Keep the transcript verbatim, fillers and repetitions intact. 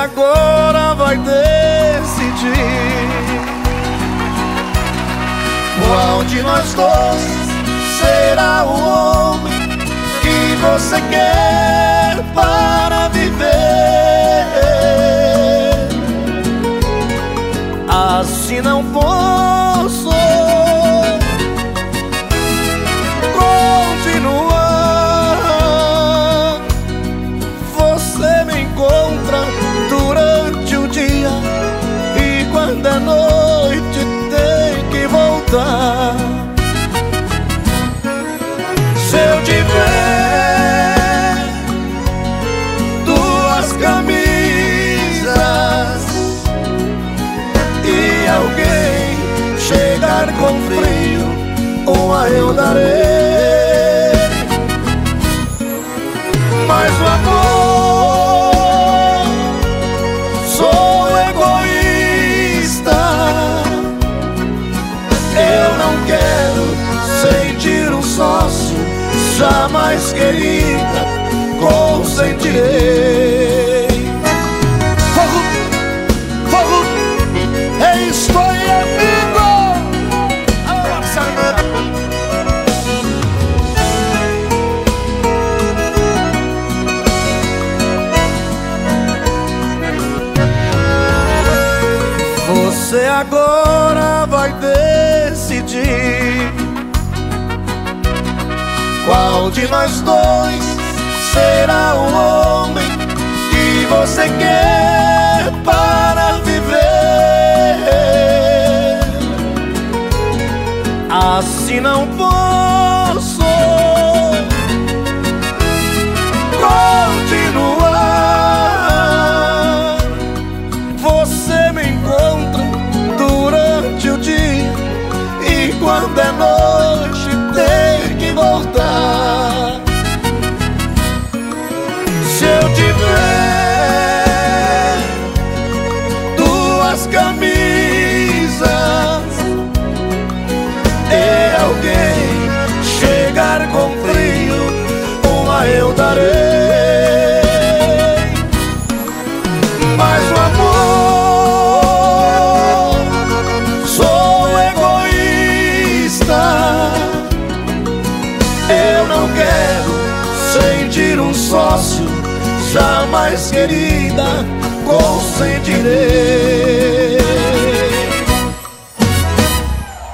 agora vai decidir qual de nós dois será o homem que você quer para viver. Assim não posso continuar. Você me encontra durante o dia e quando é noite tem que voltar. Se eu tiver duas camisas e alguém chegar com frio, uma eu darei. Mas o amor, sou egoísta. Eu não quero sentir um sócio, jamais, querida, consentirei. Fogo, fogo, é isso aí, amigo. Você agora vai decidir qual de nós dois será o homem que você quer para viver. Assim não posso continuar. Você me encontra durante o dia e quando é noite tem que voltar. Se eu tiver duas camisas e alguém chegar com frio, uma eu darei. Mas o amor, sou egoísta. Eu não quero sentir um sócio, jamais, querida, consentirei.